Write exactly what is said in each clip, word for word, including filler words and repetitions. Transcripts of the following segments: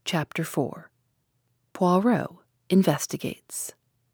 Chapter four. Poirot Investigates.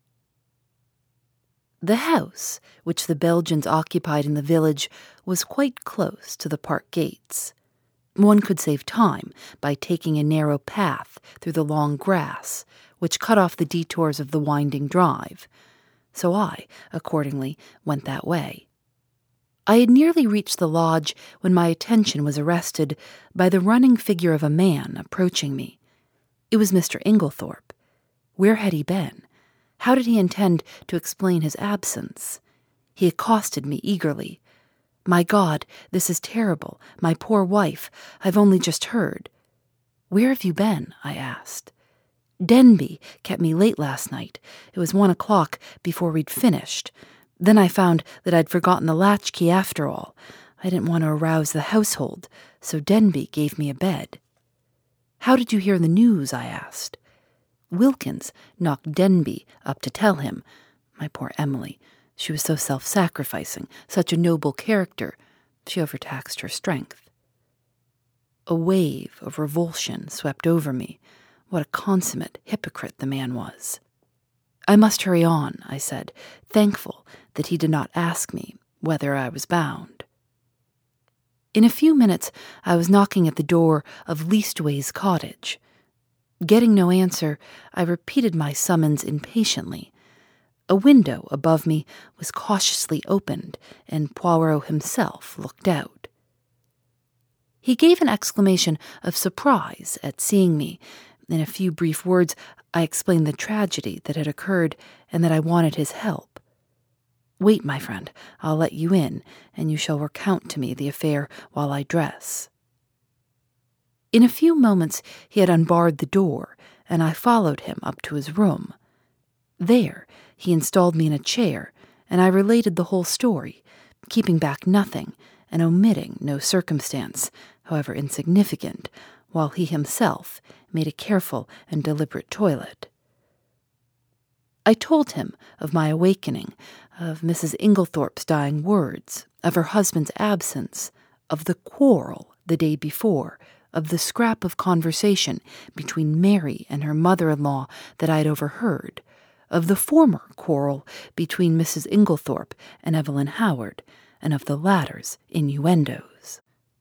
The house, which the Belgians occupied in the village, was quite close to the park gates. One could save time by taking a narrow path through the long grass, which cut off the detours of the winding drive. So I, accordingly, went that way. I had nearly reached the lodge when my attention was arrested by the running figure of a man approaching me. It was Mister Inglethorpe. Where had he been? How did he intend to explain his absence? He accosted me eagerly. "My God, this is terrible. My poor wife. I've only just heard." "Where have you been?" I asked. "Denby kept me late last night. It was one o'clock before we'd finished. Then I found that I'd forgotten the latchkey after all. I didn't want to arouse the household, so Denby gave me a bed." "How did you hear the news?" I asked. "Wilkins knocked Denby up to tell him. My poor Emily. She was so self-sacrificing, such a noble character. She overtaxed her strength." A wave of revulsion swept over me. What a consummate hypocrite the man was. "I must hurry on," I said, thankful that he did not ask me whether I was bound. In a few minutes I was knocking at the door of Leastways Cottage. Getting no answer, I repeated my summons impatiently. A window above me was cautiously opened, and Poirot himself looked out. He gave an exclamation of surprise at seeing me. In a few brief words, I explained the tragedy that had occurred and that I wanted his help. "Wait, my friend, I'll let you in, and you shall recount to me the affair while I dress." In a few moments he had unbarred the door, and I followed him up to his room. There he installed me in a chair, and I related the whole story, keeping back nothing and omitting no circumstance, however insignificant, while he himself made a careful and deliberate toilet. I told him of my awakening, of Missus Inglethorpe's dying words, of her husband's absence, of the quarrel the day before, of the scrap of conversation between Mary and her mother-in-law that I had overheard, of the former quarrel between Missus Inglethorpe and Evelyn Howard, and of the latter's innuendos.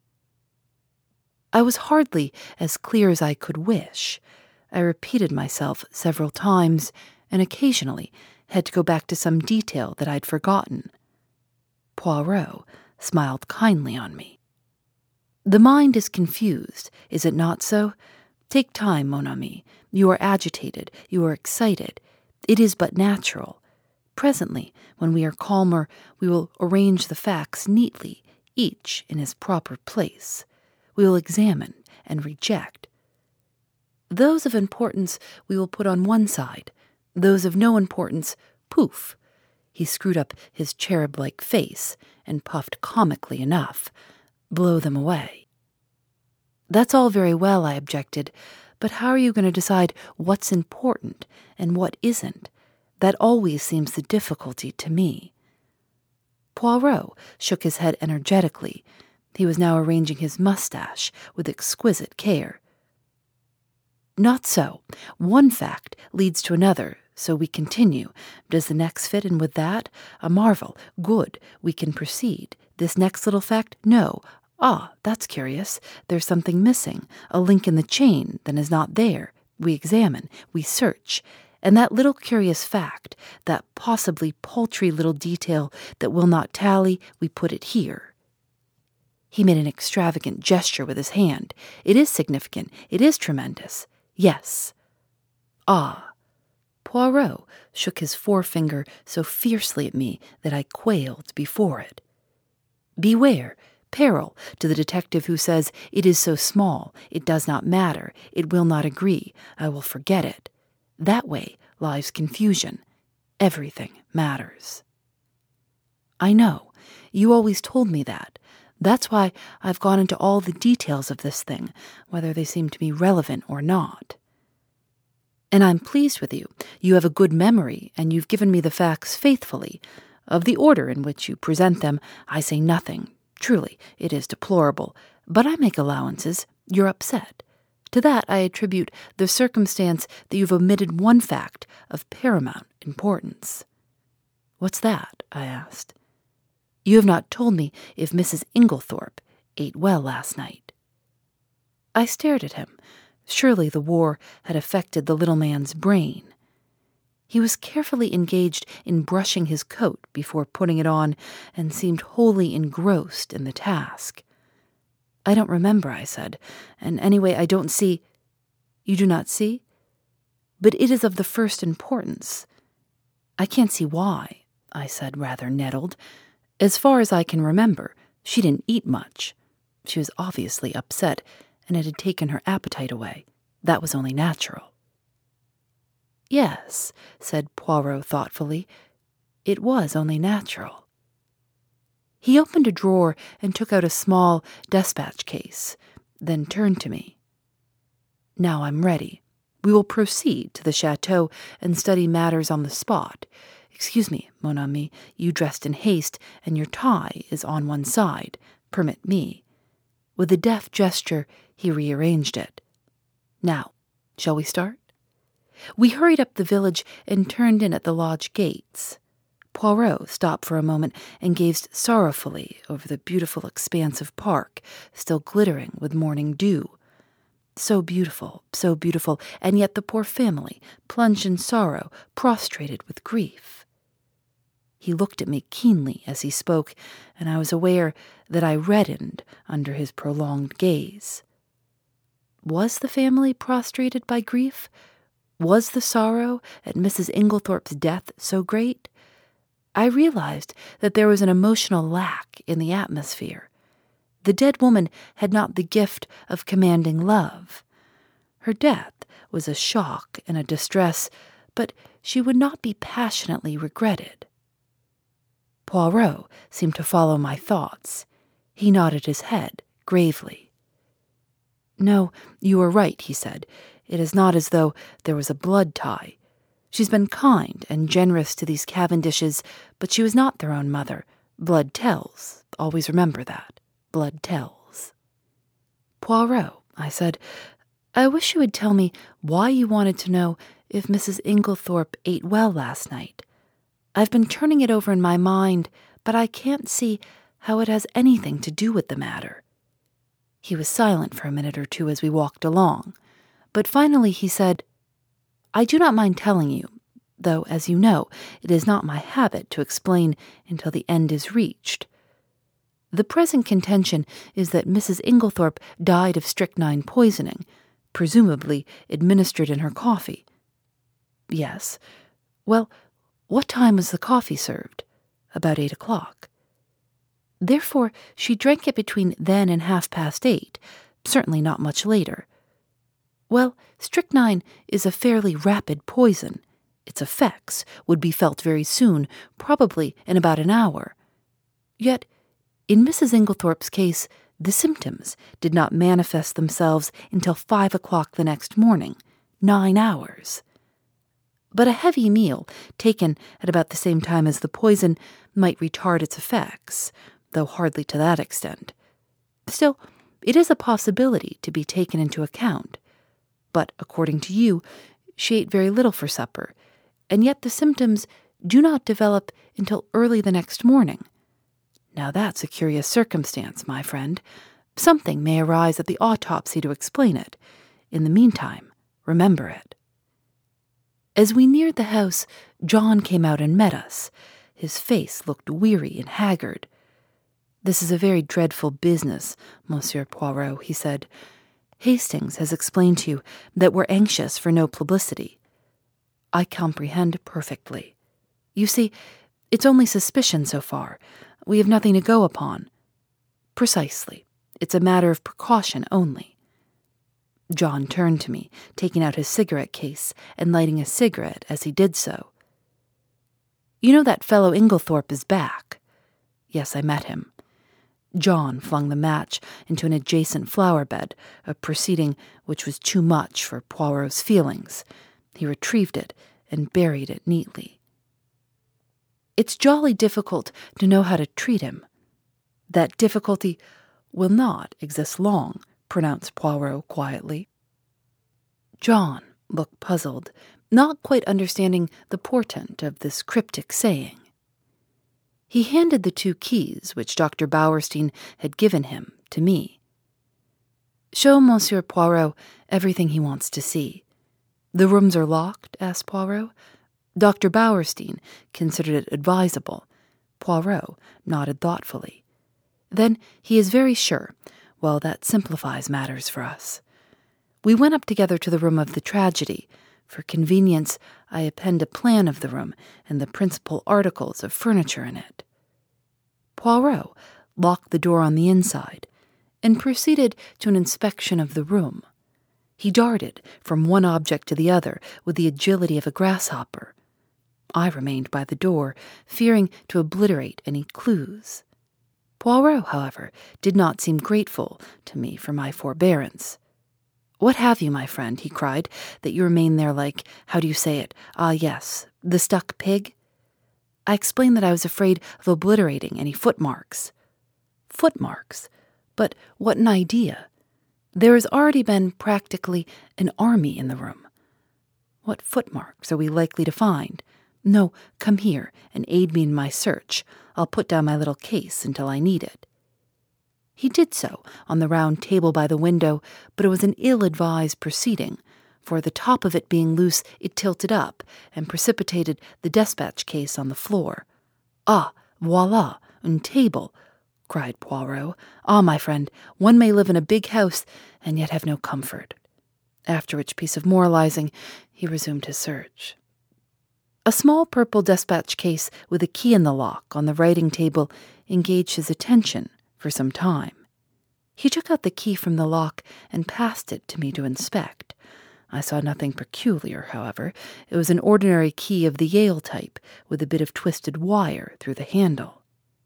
I was hardly as clear as I could wish. I repeated myself several times, and occasionally had to go back to some detail that I'd forgotten. Poirot smiled kindly on me. "The mind is confused, is it not so? Take time, mon ami. You are agitated, you are excited. It is but natural. Presently, when we are calmer, we will arrange the facts neatly, each in his proper place. We will examine and reject. Those of importance we will put on one side, those of no importance, poof." He screwed up his cherub-like face and puffed comically enough. "Blow them away." "That's all very well," I objected, "but how are you going to decide what's important and what isn't? That always seems the difficulty to me." Poirot shook his head energetically. He was now arranging his mustache with exquisite care. "Not so. One fact leads to another, so we continue. Does the next fit in with that? A marvel. Good. We can proceed. This next little fact? No. Ah, that's curious. There's something missing, a link in the chain that is not there. We examine. We search. And that little curious fact, that possibly paltry little detail that will not tally, we put it here." He made an extravagant gesture with his hand. "It is significant. It is tremendous. Yes." "Ah." Poirot shook his forefinger so fiercely at me that I quailed before it. "Beware. Peril to the detective who says, 'It is so small, it does not matter, it will not agree, I will forget it.' That way lies confusion. Everything matters." "I know. You always told me that. That's why I've gone into all the details of this thing, whether they seem to me relevant or not. And I'm pleased with you. You have a good memory, and you've given me the facts faithfully. Of the order in which you present them, I say nothing. Truly, it is deplorable. But I make allowances. You're upset. To that I attribute the circumstance that you've omitted one fact of paramount importance." "What's that?" I asked. "You have not told me if Missus Inglethorpe ate well last night." I stared at him. Surely the war had affected the little man's brain. He was carefully engaged in brushing his coat before putting it on, and seemed wholly engrossed in the task. "I don't remember," I said, "and anyway I don't see—" "You do not see? But it is of the first importance." "I can't see why," I said, rather nettled. "As far as I can remember, she didn't eat much. She was obviously upset, and it had taken her appetite away. That was only natural." "Yes," said Poirot thoughtfully, "it was only natural." He opened a drawer and took out a small despatch case, then turned to me. "Now I'm ready. We will proceed to the chateau and study matters on the spot. Excuse me, mon ami, you dressed in haste, and your tie is on one side. Permit me." With a deft gesture, he rearranged it. "Now, shall we start?" We hurried up the village and turned in at the lodge gates. Poirot stopped for a moment and gazed sorrowfully over the beautiful expanse of park, still glittering with morning dew. So beautiful, so beautiful, and yet the poor family, plunged in sorrow, prostrated with grief. He looked at me keenly as he spoke, and I was aware that I reddened under his prolonged gaze. Was the family prostrated by grief? Was the sorrow at Missus Inglethorpe's death so great? I realized that there was an emotional lack in the atmosphere. The dead woman had not the gift of commanding love. Her death was a shock and a distress, but she would not be passionately regretted. Poirot seemed to follow my thoughts. He nodded his head gravely. "No, you are right," he said. "It is not as though there was a blood tie. She's been kind and generous to these Cavendishes, but she was not their own mother. Blood tells. Always remember that. Blood tells." "Poirot," I said, "I wish you would tell me why you wanted to know if Missus Inglethorpe ate well last night. I've been turning it over in my mind, but I can't see how it has anything to do with the matter." He was silent for a minute or two as we walked along, but finally he said, "I do not mind telling you, though, as you know, it is not my habit to explain until the end is reached. The present contention is that Missus Inglethorpe died of strychnine poisoning, presumably administered in her coffee." "Yes. Well, what time was the coffee served?" "About eight o'clock." "Therefore she drank it between then and half-past eight, certainly not much later. Well, strychnine is a fairly rapid poison. Its effects would be felt very soon, probably in about an hour. Yet, in Missus Inglethorpe's case, the symptoms did not manifest themselves until five o'clock the next morning, nine hours. But a heavy meal, taken at about the same time as the poison, might retard its effects, though hardly to that extent. Still, it is a possibility to be taken into account. But, according to you, she ate very little for supper, and yet the symptoms do not develop until early the next morning. Now that's a curious circumstance, my friend. Something may arise at the autopsy to explain it. In the meantime, remember it." As we neared the house, John came out and met us. His face looked weary and haggard. "This is a very dreadful business, Monsieur Poirot," he said. "Hastings has explained to you that we're anxious for no publicity. I comprehend perfectly. You see, it's only suspicion so far. We have nothing to go upon." "Precisely. It's a matter of precaution only." John turned to me, taking out his cigarette case and lighting a cigarette as he did so. "You know that fellow Inglethorpe is back?" "Yes, I met him." John flung the match into an adjacent flower bed, a proceeding which was too much for Poirot's feelings. He retrieved it and buried it neatly. "It's jolly difficult to know how to treat him." "That difficulty will not exist long," pronounced Poirot quietly. John looked puzzled, not quite understanding the portent of this cryptic saying. He handed the two keys which Doctor Bauerstein had given him to me. "Show Monsieur Poirot everything he wants to see." "The rooms are locked?" asked Poirot. Doctor Bauerstein considered it advisable. Poirot nodded thoughtfully. "Then he is very sure. Well, that simplifies matters for us." We went up together to the room of the tragedy. For convenience, I append a plan of the room and the principal articles of furniture in it. Poirot locked the door on the inside and proceeded to an inspection of the room. He darted from one object to the other with the agility of a grasshopper. I remained by the door, fearing to obliterate any clues. Poirot, however, did not seem grateful to me for my forbearance. "What have you, my friend," he cried, "that you remain there like, how do you say it? Ah, yes, the stuck pig?" I explained that I was afraid of obliterating any footmarks. Footmarks? But what an idea! There has already been practically an army in the room. What footmarks are we likely to find? No, come here and aid me in my search. I'll put down my little case until I need it. He did so on the round table by the window, but it was an ill-advised proceeding, for the top of it being loose, it tilted up and precipitated the despatch case on the floor. "Ah, voila, une table," cried Poirot. "Ah, my friend, one may live in a big house and yet have no comfort." After which piece of moralizing, he resumed his search. A small purple despatch case with a key in the lock on the writing table engaged his attention for some time. He took out the key from the lock and passed it to me to inspect. I saw nothing peculiar, however. It was an ordinary key of the Yale type, with a bit of twisted wire through the handle.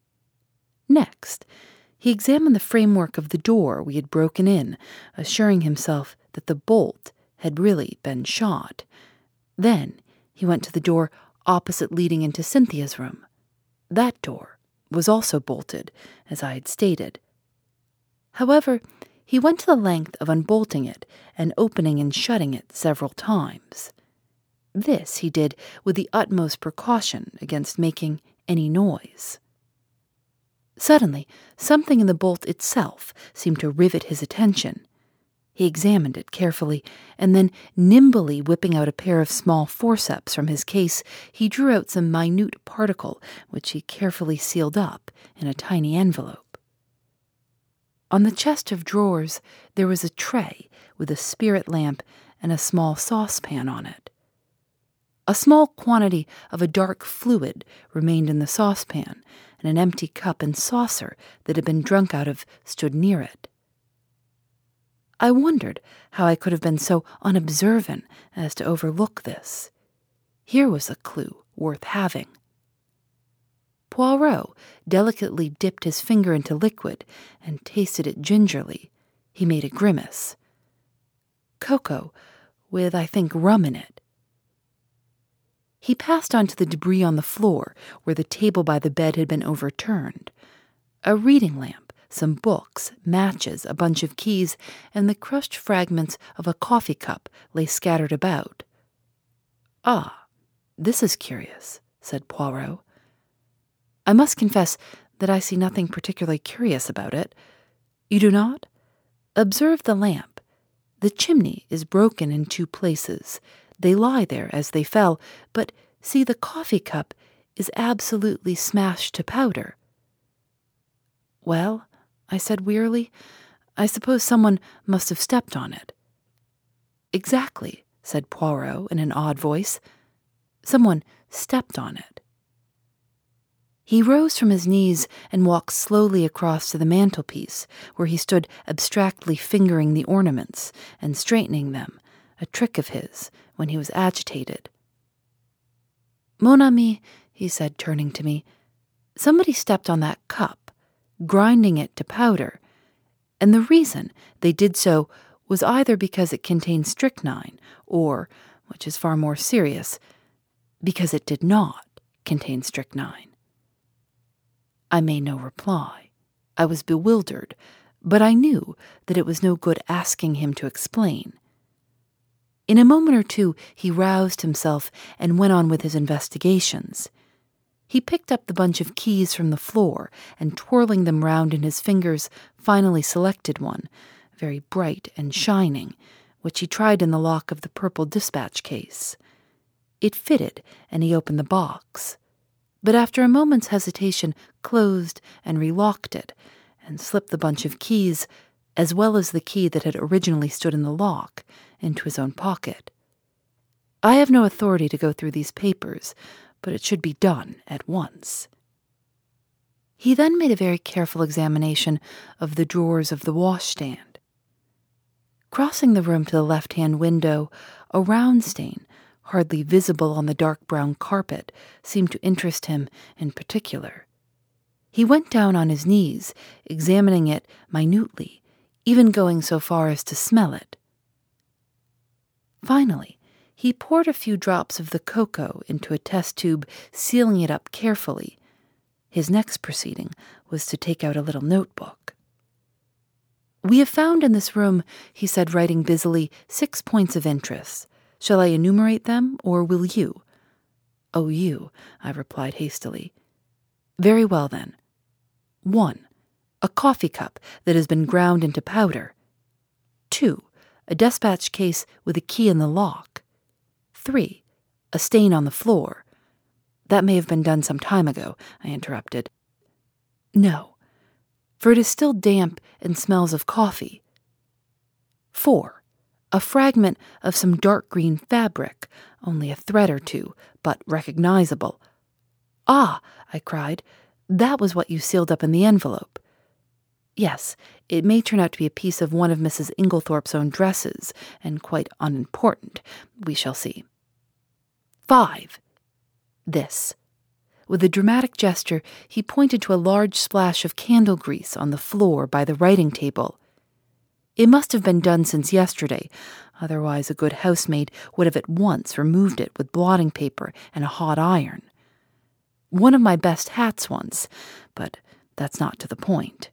Next, he examined the framework of the door we had broken in, assuring himself that the bolt had really been shot. Then he went to the door opposite leading into Cynthia's room. That door was also bolted, as I had stated. However, he went to the length of unbolting it and opening and shutting it several times. This he did with the utmost precaution against making any noise. Suddenly, something in the bolt itself seemed to rivet his attention. He examined it carefully, and then, nimbly whipping out a pair of small forceps from his case, he drew out some minute particle, which he carefully sealed up in a tiny envelope. On the chest of drawers there was a tray with a spirit lamp and a small saucepan on it. A small quantity of a dark fluid remained in the saucepan, and an empty cup and saucer that had been drunk out of stood near it. I wondered how I could have been so unobservant as to overlook this. Here was a clue worth having. Poirot delicately dipped his finger into liquid and tasted it gingerly. He made a grimace. "Cocoa, with, I think, rum in it." He passed on to the debris on the floor, where the table by the bed had been overturned. A reading lamp, some books, matches, a bunch of keys, and the crushed fragments of a coffee cup lay scattered about. "Ah, this is curious," said Poirot. "I must confess that I see nothing particularly curious about it. You do not? Observe the lamp. The chimney is broken in two places. They lie there as they fell, but see, the coffee cup is absolutely smashed to powder." "Well," I said wearily, "I suppose someone must have stepped on it." "Exactly," said Poirot in an odd voice. "Someone stepped on it." He rose from his knees and walked slowly across to the mantelpiece, where he stood abstractedly fingering the ornaments and straightening them, a trick of his when he was agitated. "Mon ami," he said, turning to me, "somebody stepped on that cup, grinding it to powder, and the reason they did so was either because it contained strychnine or, which is far more serious, because it did not contain strychnine." I made no reply. I was bewildered, but I knew that it was no good asking him to explain. In a moment or two, he roused himself and went on with his investigations. He picked up the bunch of keys from the floor and, twirling them round in his fingers, finally selected one, very bright and shining, which he tried in the lock of the purple dispatch case. It fitted, and he opened the box, but after a moment's hesitation closed and relocked it, and slipped the bunch of keys, as well as the key that had originally stood in the lock, into his own pocket. I have no authority to go through these papers, but it should be done at once. He then made a very careful examination of the drawers of the washstand. Crossing the room to the left-hand window, a round stain, hardly visible on the dark brown carpet, seemed to interest him in particular. He went down on his knees, examining it minutely, even going so far as to smell it. Finally, he poured a few drops of the cocoa into a test tube, sealing it up carefully. His next proceeding was to take out a little notebook. "We have found in this room," he said, writing busily, "six points of interest. Shall I enumerate them, or will you?" "Oh, you," I replied hastily. "Very well, then. One, a coffee cup that has been ground into powder. Two, a dispatch case with a key in the lock. Three, a stain on the floor." "That may have been done some time ago," I interrupted. "No, for it is still damp and smells of coffee. Four, a fragment of some dark green fabric, only a thread or two, but recognizable." "Ah," I cried, "that was what you sealed up in the envelope." "Yes, it may turn out to be a piece of one of Missus Inglethorpe's own dresses, and quite unimportant. We shall see. Five, this." With a dramatic gesture, he pointed to a large splash of candle grease on the floor by the writing table. "It must have been done since yesterday, otherwise a good housemaid would have at once removed it with blotting paper and a hot iron. One of my best hats once, but that's not to the point.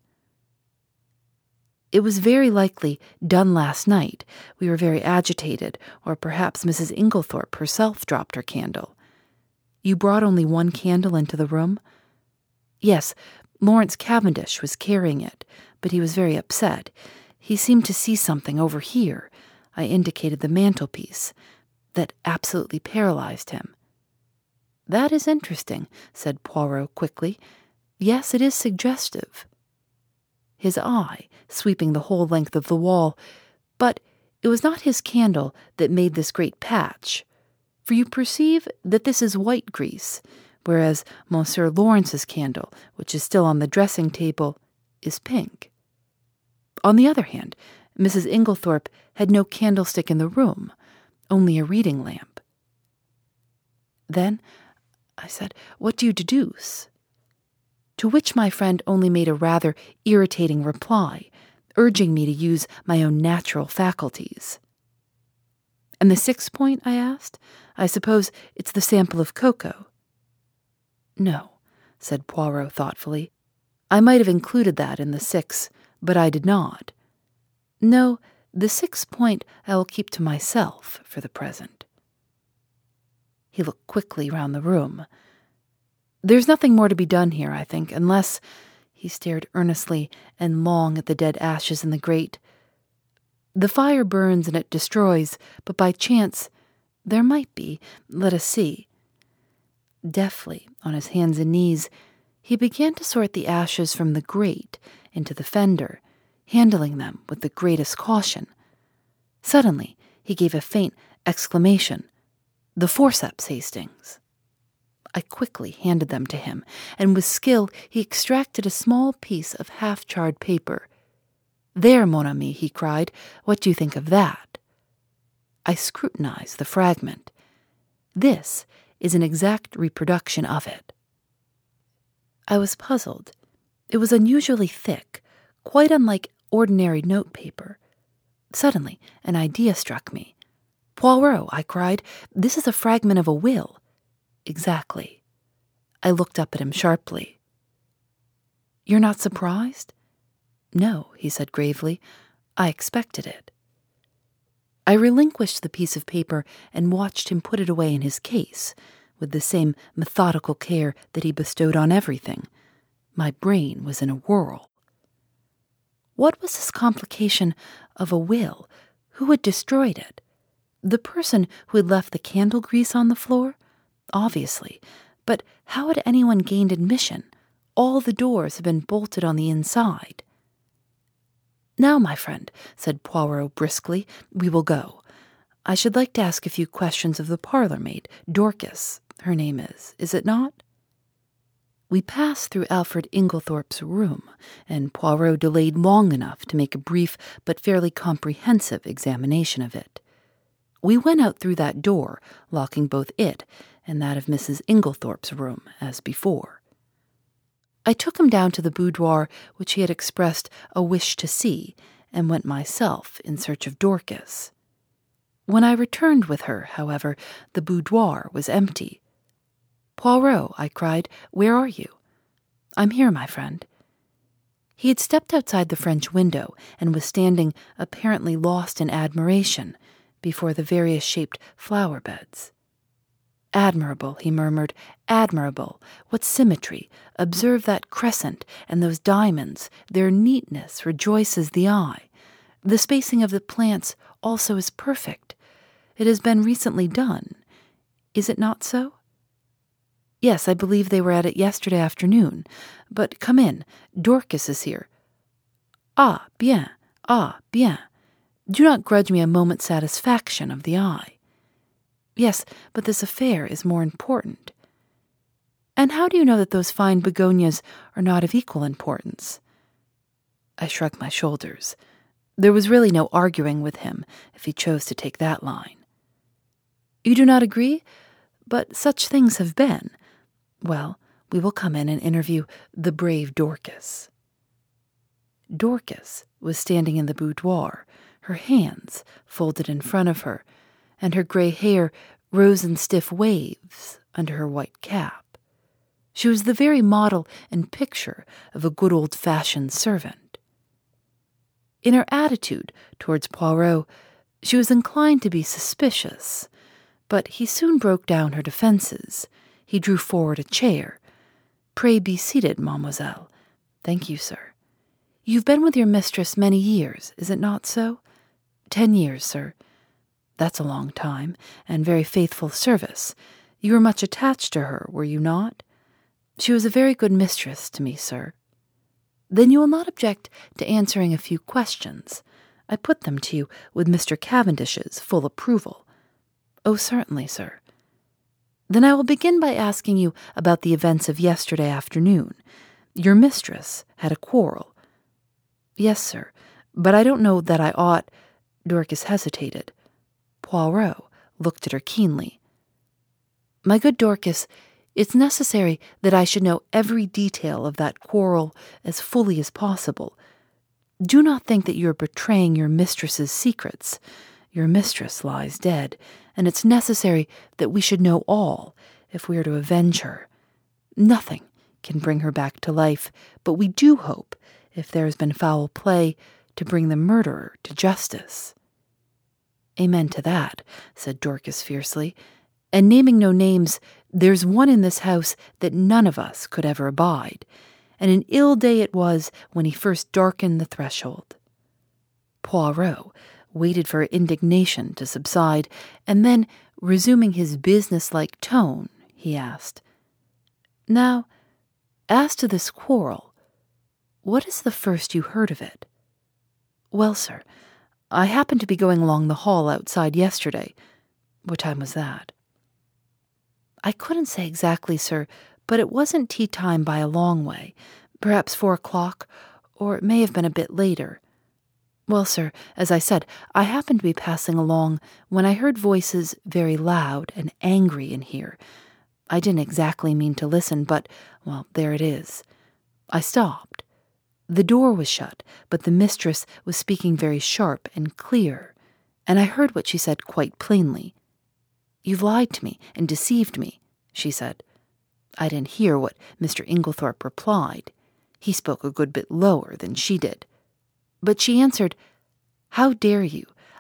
It was very likely done last night. We were very agitated, or perhaps Missus Inglethorpe herself dropped her candle. You brought only one candle into the room?" "Yes, Lawrence Cavendish was carrying it, but he was very upset. He seemed to see something over here," I indicated the mantelpiece, "that absolutely paralyzed him." "That is interesting," said Poirot quickly. "Yes, it is suggestive." His eye sweeping the whole length of the wall, "But it was not his candle that made this great patch, for you perceive that this is white grease, whereas Monsieur Lawrence's candle, which is still on the dressing table, is pink. On the other hand, Missus Inglethorpe had no candlestick in the room, only a reading lamp." "Then," I said, "what do you deduce?" To which my friend only made a rather irritating reply, urging me to use my own natural faculties. "And the sixth point?" I asked. "I suppose it's the sample of cocoa." "No," said Poirot thoughtfully. "I might have included that in the six, but I did not. No, the sixth point I will keep to myself for the present." He looked quickly round the room. "There's nothing more to be done here, I think, unless—" He stared earnestly and long at the dead ashes in the grate. "The fire burns and it destroys, but by chance there might be. Let us see." Deftly, on his hands and knees, he began to sort the ashes from the grate into the fender, handling them with the greatest caution. Suddenly, he gave a faint exclamation. "The forceps, Hastings." I quickly handed them to him, and with skill he extracted a small piece of half-charred paper. "There, mon ami," he cried, "what do you think of that?" I scrutinized the fragment. This is an exact reproduction of it. I was puzzled. It was unusually thick, quite unlike ordinary notepaper. Suddenly, an idea struck me. "Poirot," I cried, "this is a fragment of a will." "Exactly." I looked up at him sharply. "You're not surprised?" "No," he said gravely. "I expected it." I relinquished the piece of paper and watched him put it away in his case, with the same methodical care that he bestowed on everything. My brain was in a whirl. What was this complication of a will? Who had destroyed it? The person who had left the candle grease on the floor? Obviously. But how had anyone gained admission? All the doors had been bolted on the inside. "Now, my friend," said Poirot briskly, "we will go. I should like to ask a few questions of the parlour-maid, Dorcas, her name is, is it not?" We passed through Alfred Inglethorpe's room, and Poirot delayed long enough to make a brief but fairly comprehensive examination of it. We went out through that door, locking both it and that of Missus Inglethorpe's room, as before. I took him down to the boudoir which he had expressed a wish to see, and went myself in search of Dorcas. When I returned with her, however, the boudoir was empty. "Poirot," I cried, "where are you?" "I'm here, my friend." He had stepped outside the French window and was standing, apparently lost in admiration, before the various-shaped flower-beds. "Admirable," he murmured, "admirable. What symmetry! Observe that crescent and those diamonds. Their neatness rejoices the eye. The spacing of the plants also is perfect. It has been recently done. Is it not so?" "Yes, I believe they were at it yesterday afternoon. But come in. Dorcas is here." "Ah, bien, ah, bien. Do not grudge me a moment's satisfaction of the eye." "Yes, but this affair is more important." "And how do you know that those fine begonias are not of equal importance?" I shrugged my shoulders. There was really no arguing with him if he chose to take that line. "You do not agree? But such things have been. Well, we will come in and interview the brave Dorcas." Dorcas was standing in the boudoir, her hands folded in front of her, and her grey hair rose in stiff waves under her white cap. She was the very model and picture of a good old-fashioned servant. In her attitude towards Poirot, she was inclined to be suspicious, but he soon broke down her defences. He drew forward a chair. "Pray be seated, mademoiselle." "Thank you, sir." "You've been with your mistress many years, is it not so?" "Ten years, sir." "That's a long time, and very faithful service. You were much attached to her, were you not?" "She was a very good mistress to me, sir." "Then you will not object to answering a few questions. I put them to you with Mister Cavendish's full approval." "Oh, certainly, sir." "Then I will begin by asking you about the events of yesterday afternoon. Your mistress had a quarrel." "Yes, sir, but I don't know that I ought—" Dorcas hesitated. Poirot looked at her keenly. "My good Dorcas, it's necessary that I should know every detail of that quarrel as fully as possible. Do not think that you are betraying your mistress's secrets. Your mistress lies dead, and it's necessary that we should know all if we are to avenge her. Nothing can bring her back to life, but we do hope, if there has been foul play, to bring the murderer to justice." "Amen to that," said Dorcas fiercely. "And naming no names, there's one in this house that none of us could ever abide, and an ill day it was when he first darkened the threshold." Poirot waited for her indignation to subside, and then, resuming his business-like tone, he asked, "Now, as to this quarrel, what is the first you heard of it?" "Well, sir, I happened to be going along the hall outside yesterday." "What time was that?" "I couldn't say exactly, sir, but it wasn't tea time by a long way. Perhaps four o'clock, or it may have been a bit later. Well, sir, as I said, I happened to be passing along when I heard voices very loud and angry in here. I didn't exactly mean to listen, but, well, there it is. I stopped. The door was shut, but the mistress was speaking very sharp and clear, and I heard what she said quite plainly. 'You've lied to me and deceived me,' she said. I didn't hear what Mister Inglethorpe replied. He spoke a good bit lower than she did. But she answered, 'How dare you?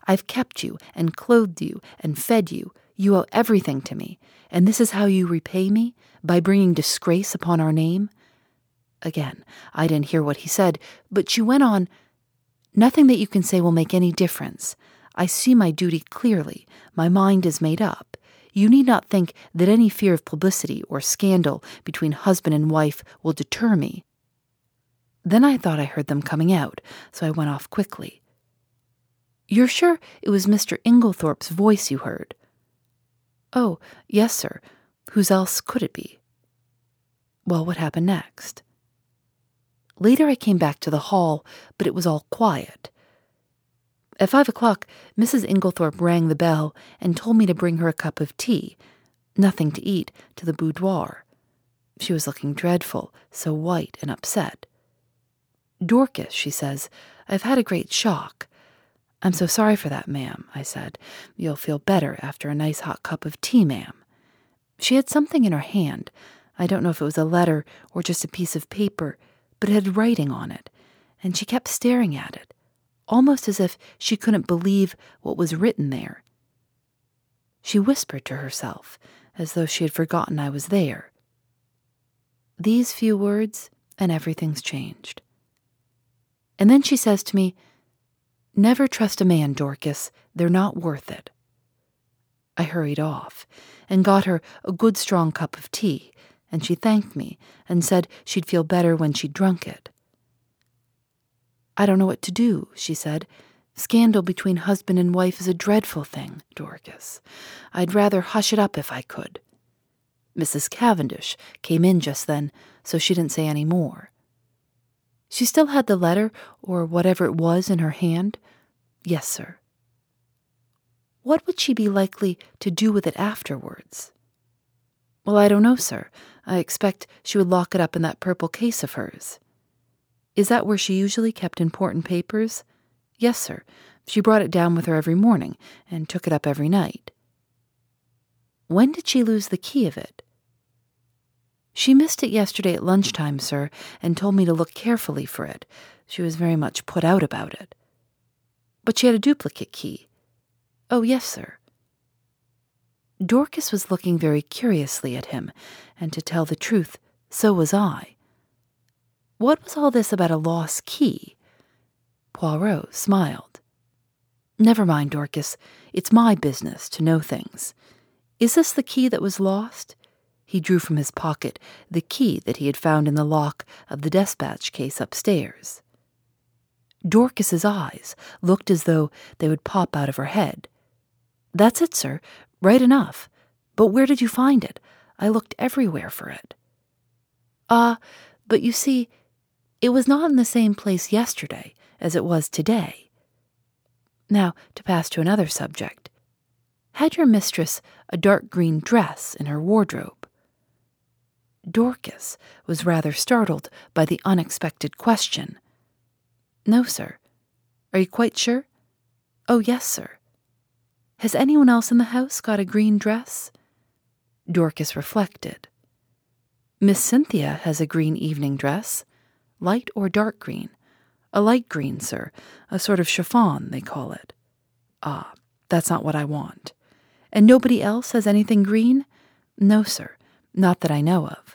I've kept you and clothed you and fed you. You owe everything to me, and this is how you repay me? By bringing disgrace upon our name?" Again, I didn't hear what he said, but she went on, "Nothing that you can say will make any difference. I see my duty clearly. My mind is made up. You need not think that any fear of publicity or scandal between husband and wife will deter me." Then I thought I heard them coming out, so I went off quickly. "You're sure it was Mister Inglethorpe's voice you heard?" "Oh, yes, sir. Whose else could it be?" "Well, what happened next?" "Later I came back to the hall, but it was all quiet. At five o'clock, Missus Inglethorpe rang the bell and told me to bring her a cup of tea, nothing to eat, to the boudoir. She was looking dreadful, so white and upset. 'Dorcas,' she says, 'I've had a great shock.' 'I'm so sorry for that, ma'am,' I said. 'You'll feel better after a nice hot cup of tea, ma'am.' She had something in her hand. I don't know if it was a letter or just a piece of paper, but it had writing on it, and she kept staring at it, almost as if she couldn't believe what was written there. She whispered to herself, as though she had forgotten I was there. These few words, and everything's changed. And then she says to me, 'Never trust a man, Dorcas. They're not worth it.' I hurried off and got her a good strong cup of tea, and she thanked me and said she'd feel better when she'd drunk it. 'I don't know what to do,' she said. 'Scandal between husband and wife is a dreadful thing, Dorcas. I'd rather hush it up if I could.' Missus Cavendish came in just then, so she didn't say any more. She still had the letter, or whatever it was, in her hand. 'Yes, sir.' 'What would she be likely to do with it afterwards?' 'Well, I don't know, sir. I expect she would lock it up in that purple case of hers.' 'Is that where she usually kept important papers?' 'Yes, sir. She brought it down with her every morning, and took it up every night.' 'When did she lose the key of it?' 'She missed it yesterday at lunchtime, sir, and told me to look carefully for it. She was very much put out about it.' 'But she had a duplicate key.' 'Oh, yes, sir.' Dorcas was looking very curiously at him, and to tell the truth, so was I. What was all this about a lost key? Poirot smiled. 'Never mind, Dorcas. It's my business to know things. Is this the key that was lost?' He drew from his pocket the key that he had found in the lock of the despatch case upstairs. Dorcas's eyes looked as though they would pop out of her head. 'That's it, sir. Right enough. But where did you find it? I looked everywhere for it.' 'Ah, but you see, it was not in the same place yesterday as it was today. Now, to pass to another subject. Had your mistress a dark green dress in her wardrobe?' Dorcas was rather startled by the unexpected question. 'No, sir.' 'Are you quite sure?' 'Oh, yes, sir.' 'Has anyone else in the house got a green dress?' Dorcas reflected. 'Miss Cynthia has a green evening dress. Light or dark green?' 'A light green, sir. A sort of chiffon, they call it.' 'Ah, that's not what I want.' 'And nobody else has anything green?' 'No, sir. Not that I know of.'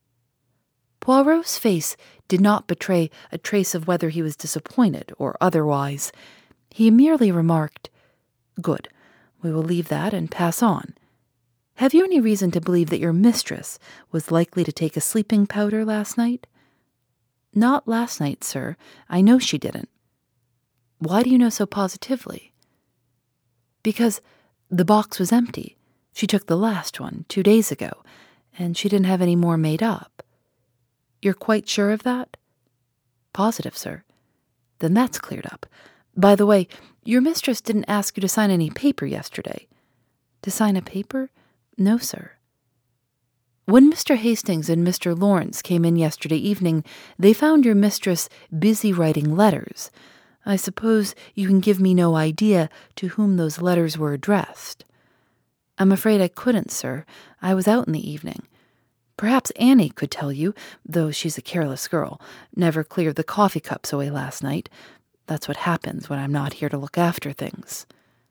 Poirot's face did not betray a trace of whether he was disappointed or otherwise. He merely remarked, 'Good. We will leave that and pass on. Have you any reason to believe that your mistress was likely to take a sleeping powder last night?' 'Not last night, sir. I know she didn't.' 'Why do you know so positively?' 'Because the box was empty. She took the last one two days ago, and she didn't have any more made up.' 'You're quite sure of that?' 'Positive, sir.' 'Then that's cleared up. By the way, your mistress didn't ask you to sign any paper yesterday.' 'To sign a paper? No, sir.' 'When Mister Hastings and Mister Lawrence came in yesterday evening, they found your mistress busy writing letters. I suppose you can give me no idea to whom those letters were addressed.' 'I'm afraid I couldn't, sir. I was out in the evening. Perhaps Annie could tell you, though she's a careless girl, never cleared the coffee cups away last night. That's what happens when I'm not here to look after things.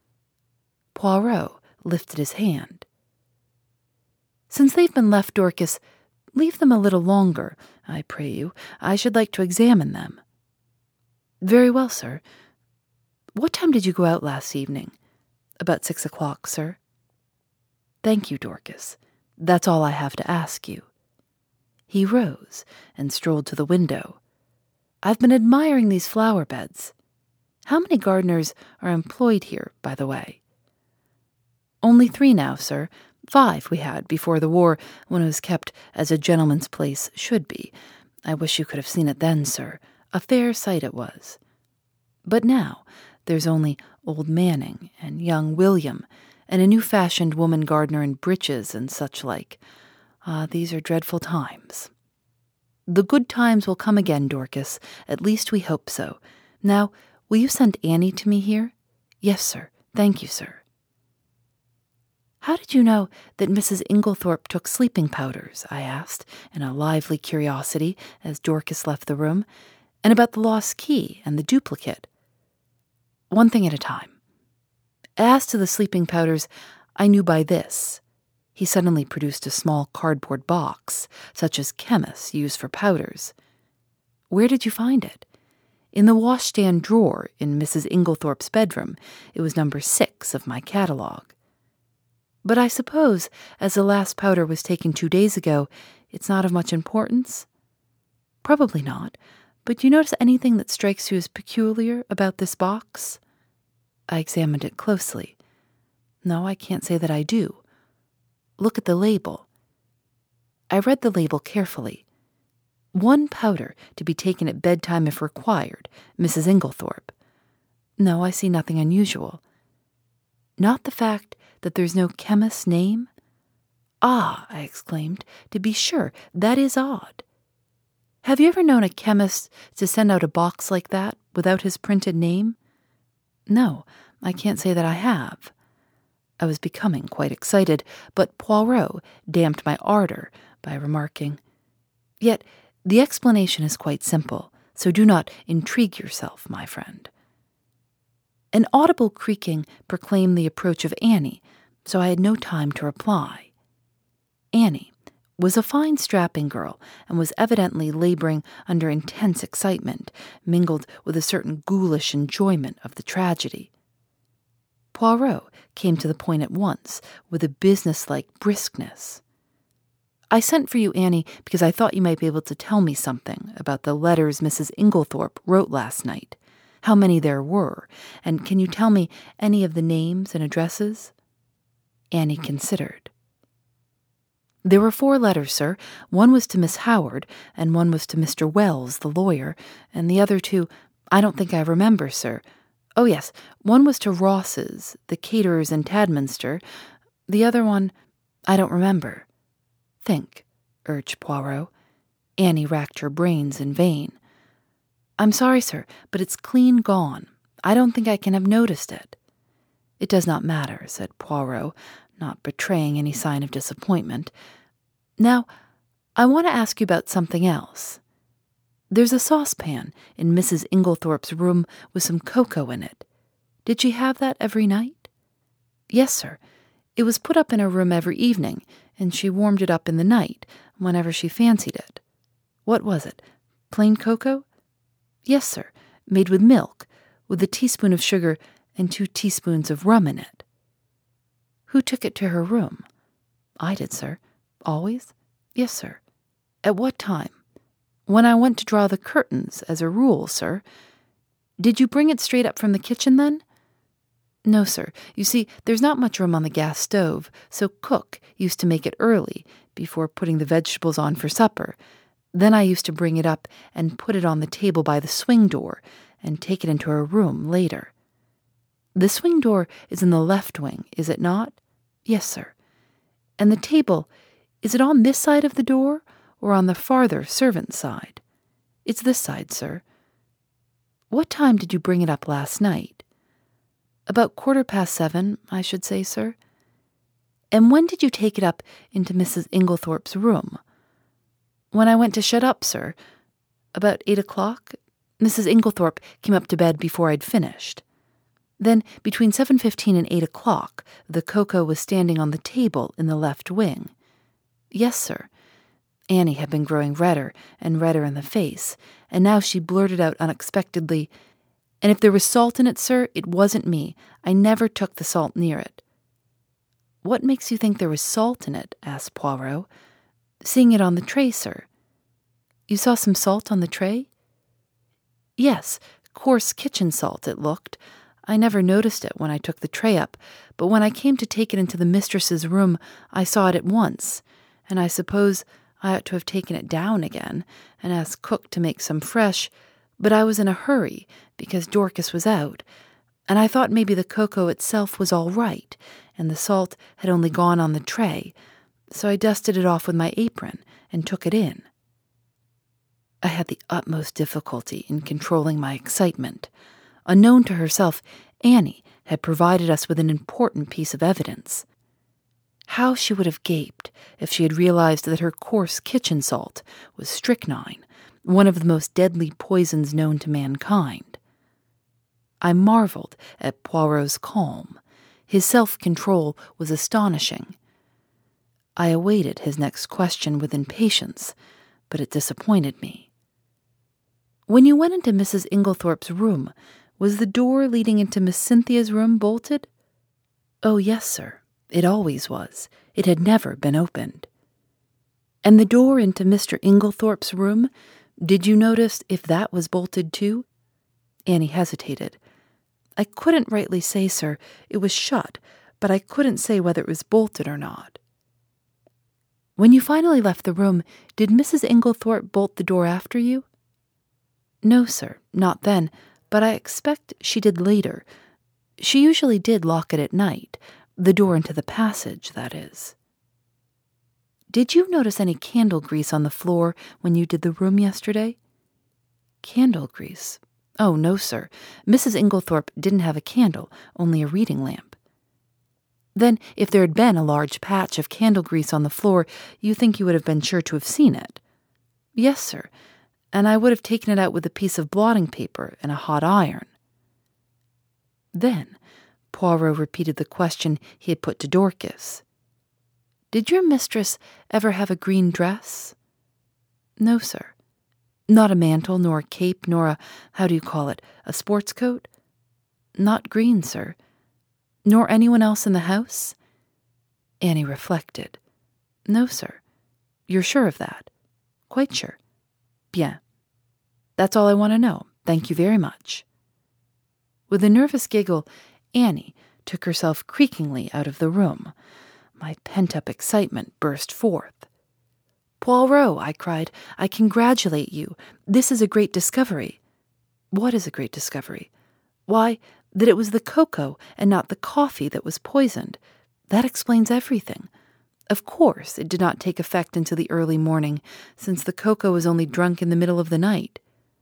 Poirot lifted his hand. Since they've been left, Dorcas, leave them a little longer, I pray you. I should like to examine them. Very well, sir. What time did you go out last evening? About six o'clock, sir. Thank you, Dorcas. That's all I have to ask you. He rose and strolled to the window. I've been admiring these flower beds. How many gardeners are employed here, by the way? Only three now, sir. Five we had before the war, when it was kept as a gentleman's place should be. I wish you could have seen it then, sir. A fair sight it was. But now there's only old Manning and young William, and a new-fashioned woman gardener in breeches and such like. Ah, these are dreadful times. The good times will come again, Dorcas. At least we hope so. Now, will you send Annie to me here? Yes, sir. Thank you, sir. How did you know that Missus Inglethorpe took sleeping powders? I asked, in a lively curiosity, as Dorcas left the room. And about the lost key and the duplicate? One thing at a time. As to the sleeping powders, I knew by this. He suddenly produced a small cardboard box, such as chemists use for powders. Where did you find it? In the washstand drawer in Missus Inglethorpe's bedroom. It was number six of my catalogue. But I suppose, as the last powder was taken two days ago, it's not of much importance? Probably not. But do you notice anything that strikes you as peculiar about this box? I examined it closely. No, I can't say that I do. Look at the label. I read the label carefully. One powder to be taken at bedtime if required, Missus Inglethorpe. No, I see nothing unusual. Not the fact that there's no chemist's name? Ah, I exclaimed, to be sure, that is odd. Have you ever known a chemist to send out a box like that without his printed name? No, I can't say that I have. I was becoming quite excited, but Poirot damped my ardor by remarking, Yet the explanation is quite simple, so do not intrigue yourself, my friend. An audible creaking proclaimed the approach of Annie, so I had no time to reply. Annie was a fine strapping girl, and was evidently laboring under intense excitement, mingled with a certain ghoulish enjoyment of the tragedy. Poirot came to the point at once, with a businesslike briskness. I sent for you, Annie, because I thought you might be able to tell me something about the letters Missus Inglethorpe wrote last night, how many there were, and can you tell me any of the names and addresses? Annie considered. There were four letters, sir. One was to Miss Howard, and one was to Mister Wells, the lawyer, and the other two, I don't think I remember, sir. Oh, yes, one was to Ross's, the caterers in Tadminster. The other one, I don't remember. Think, urged Poirot. Annie racked her brains in vain. I'm sorry, sir, but it's clean gone. I don't think I can have noticed it. It does not matter, said Poirot, not betraying any sign of disappointment. Now, I want to ask you about something else. There's a saucepan in Missus Inglethorpe's room with some cocoa in it. Did she have that every night? Yes, sir. It was put up in her room every evening, and she warmed it up in the night, whenever she fancied it. What was it? Plain cocoa? Yes, sir. Made with milk, with a teaspoon of sugar and two teaspoons of rum in it. Who took it to her room? I did, sir. Always? Yes, sir. At what time? When I went to draw the curtains, as a rule, sir. Did you bring it straight up from the kitchen, then? No, sir. You see, there's not much room on the gas stove, so cook used to make it early, before putting the vegetables on for supper. Then I used to bring it up and put it on the table by the swing door, and take it into her room later. The swing door is in the left wing, is it not? Yes, sir. And the table, is it on this side of the door, or on the farther servant's side? It's this side, sir. What time did you bring it up last night? About quarter past seven, I should say, sir. And when did you take it up into Missus Inglethorpe's room? When I went to shut up, sir. About eight o'clock? Missus Inglethorpe came up to bed before I'd finished. Then, between seven fifteen and eight o'clock, the cocoa was standing on the table in the left wing. Yes, sir. Annie had been growing redder and redder in the face, and now she blurted out unexpectedly, "And if there was salt in it, sir, it wasn't me. I never took the salt near it." "What makes you think there was salt in it?" asked Poirot. "Seeing it on the tray, sir." "You saw some salt on the tray?" "Yes, coarse kitchen salt, it looked. I never noticed it when I took the tray up, but when I came to take it into the mistress's room, I saw it at once, and I suppose I ought to have taken it down again and asked cook to make some fresh, but I was in a hurry because Dorcas was out, and I thought maybe the cocoa itself was all right, and the salt had only gone on the tray, so I dusted it off with my apron and took it in." I had the utmost difficulty in controlling my excitement. Unknown to herself, Annie had provided us with an important piece of evidence. How she would have gaped if she had realized that her coarse kitchen salt was strychnine, one of the most deadly poisons known to mankind. I marveled at Poirot's calm. His self-control was astonishing. I awaited his next question with impatience, but it disappointed me. "When you went into Missus Inglethorpe's room, was the door leading into Miss Cynthia's room bolted?" "Oh, yes, sir. It always was. It had never been opened." "And the door into Mister Inglethorpe's room, did you notice if that was bolted too?" Annie hesitated. "I couldn't rightly say, sir. It was shut, but I couldn't say whether it was bolted or not." "When you finally left the room, did Missus Inglethorpe bolt the door after you?" "No, sir, not then, but I expect she did later. She usually did lock it at night, the door into the passage, that is." "Did you notice any candle grease on the floor when you did the room yesterday?" "Candle grease? Oh, no, sir. Missus Inglethorpe didn't have a candle, only a reading lamp." "Then, if there had been a large patch of candle grease on the floor, you think you would have been sure to have seen it?" "Yes, sir, and I would have taken it out with a piece of blotting paper and a hot iron." Then Poirot repeated the question he had put to Dorcas. "Did your mistress ever have a green dress?" "No, sir." "Not a mantle, nor a cape, nor a, how do you call it, a sports coat?" "Not green, sir." "Nor anyone else in the house?" Annie reflected. "No, sir." "You're sure of that?" "Quite sure." "Bien. That's all I want to know. Thank you very much." With a nervous giggle, Annie took herself creakingly out of the room. My pent-up excitement burst forth. "Poirot," I cried, "I congratulate you. This is a great discovery." "What is a great discovery?" "Why, that it was the cocoa and not the coffee that was poisoned. That explains everything. Of course, it did not take effect until the early morning, since the cocoa was only drunk in the middle of the night."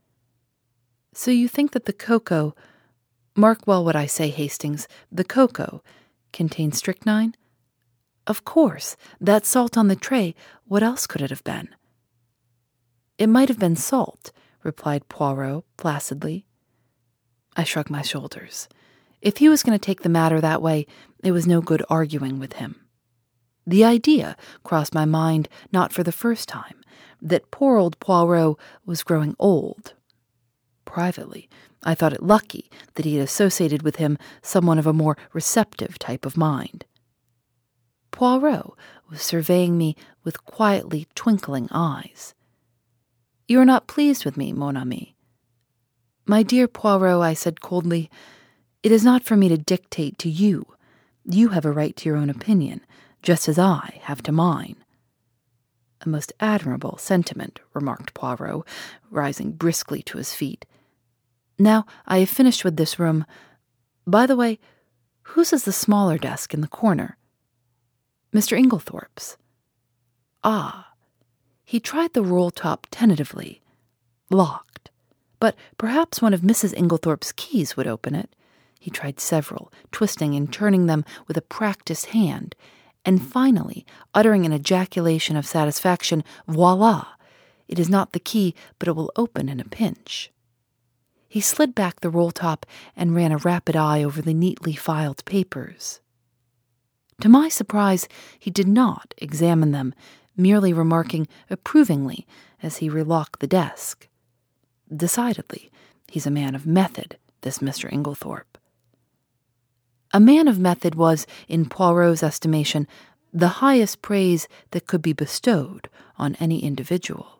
"So you think that the cocoa— mark well what I say, Hastings, the cocoa contained strychnine?" "Of course. That salt on the tray, what else could it have been?" "It might have been salt," replied Poirot placidly. I shrugged my shoulders. If he was going to take the matter that way, it was no good arguing with him. The idea crossed my mind, not for the first time, that poor old Poirot was growing old. Privately, I thought it lucky that he had associated with him someone of a more receptive type of mind. Poirot was surveying me with quietly twinkling eyes. "You are not pleased with me, mon ami?" "My dear Poirot," I said coldly, "it is not for me to dictate to you. You have a right to your own opinion, just as I have to mine." "A most admirable sentiment," remarked Poirot, rising briskly to his feet. "Now I have finished with this room. By the way, whose is the smaller desk in the corner?" "Mister Inglethorpe's." "Ah." He tried the roll-top tentatively. Locked. But perhaps one of Missus Inglethorpe's keys would open it. He tried several, twisting and turning them with a practiced hand, and finally, uttering an ejaculation of satisfaction, voila! It is not the key, but it will open in a pinch. He slid back the roll top and ran a rapid eye over the neatly filed papers. To my surprise, he did not examine them, merely remarking approvingly as he relocked the desk. Decidedly, he's a man of method, this Mister Inglethorpe. A man of method was, in Poirot's estimation, the highest praise that could be bestowed on any individual.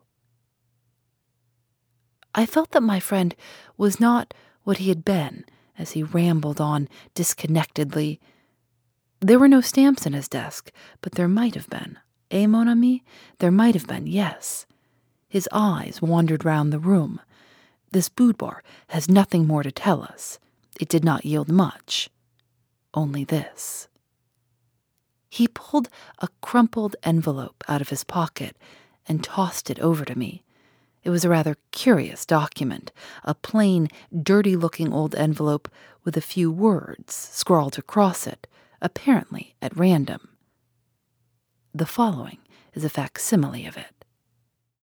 I felt that my friend was not what he had been as he rambled on disconnectedly. There were no stamps in his desk, but there might have been. Eh, mon ami? There might have been, yes. His eyes wandered round the room. This boudoir has nothing more to tell us. It did not yield much. Only this. He pulled a crumpled envelope out of his pocket and tossed it over to me. It was a rather curious document, a plain, dirty-looking old envelope with a few words scrawled across it, apparently at random. The following is a facsimile of it.